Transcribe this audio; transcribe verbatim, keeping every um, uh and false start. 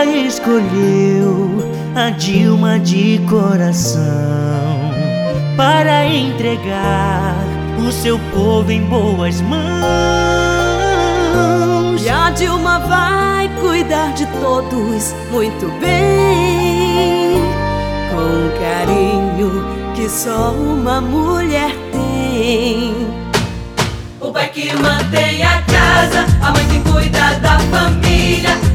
escolheu a Dilma de coração para entregar o seu povo em boas mãos. E a Dilma vai cuidar de todos muito bem, com carinho que só uma mulher tem. O pai que mantém a casa, a mãe que cuida da família,